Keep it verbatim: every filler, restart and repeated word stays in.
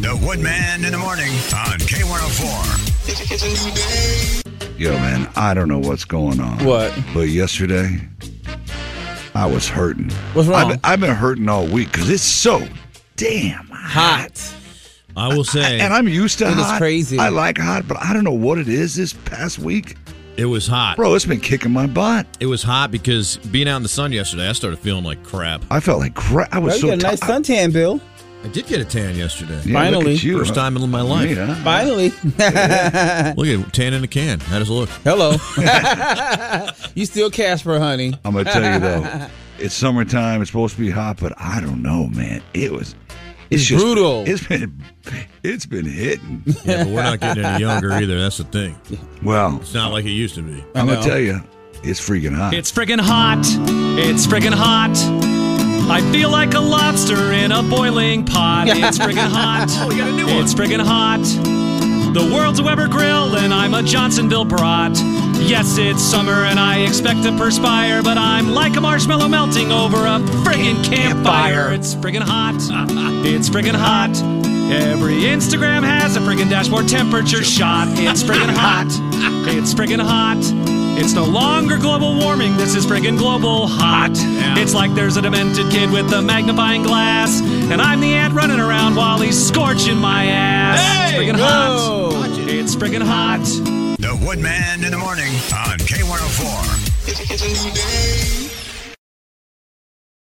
The Woodman in the morning on K one oh four. It's a new day. Yo, man, I don't know what's going on. What? But yesterday, I was hurting. What's wrong? I've been, I've been hurting all week because it's so damn hot. Hot. I will say. I, and I'm used to It is hot. crazy. I like hot, but I don't know what it is this past week. It was hot. Bro, it's been kicking my butt. It was hot because being out in the sun yesterday, I started feeling like crap. I felt like crap. I was Well, you so got a nice ti- suntan, Bill. I did get a tan yesterday. Yeah, Finally. look at you, First huh? time in my life. Me, huh? Finally. Look at it, tan in a can. How does it look? Hello. You still Casper, honey. I'm going to tell you, though, it's summertime. It's supposed to be hot, but I don't know, man. It was... It's just, brutal. It's been, it's been hitting. Yeah, but we're not getting any younger either. That's the thing. Well, It's not like it used to be. I'm going know. to tell you, it's freaking hot. It's friggin' hot. It's friggin' hot. I feel like a lobster in a boiling pot. It's friggin' hot. Oh, we got a new one. It's friggin' hot. The world's a Weber grill and I'm a Johnsonville brat. Yes, it's summer and I expect to perspire, but I'm like a marshmallow melting over a friggin' campfire. It's friggin' hot. It's friggin' hot. Every Instagram has a friggin' dashboard temperature shot. It's friggin' hot. It's friggin' hot. It's no longer global warming, this is friggin' global hot. It's like there's a demented kid with a magnifying glass, and I'm the ant running around while he's scorching my ass. It's friggin' Whoa. hot. It's friggin' hot. The Woodman in the morning on K one oh four. It's a new day.